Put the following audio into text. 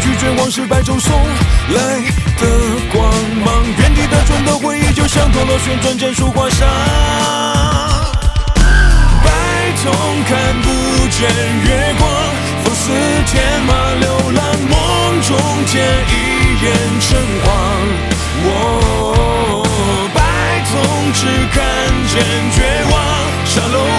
拒绝往事白昼送来的光芒，原地的转的回忆就像陀螺旋转剑术刮伤，白瞳看不见月光，风似天马流浪，梦中见一眼晨黄。白瞳只看见绝望，沙漏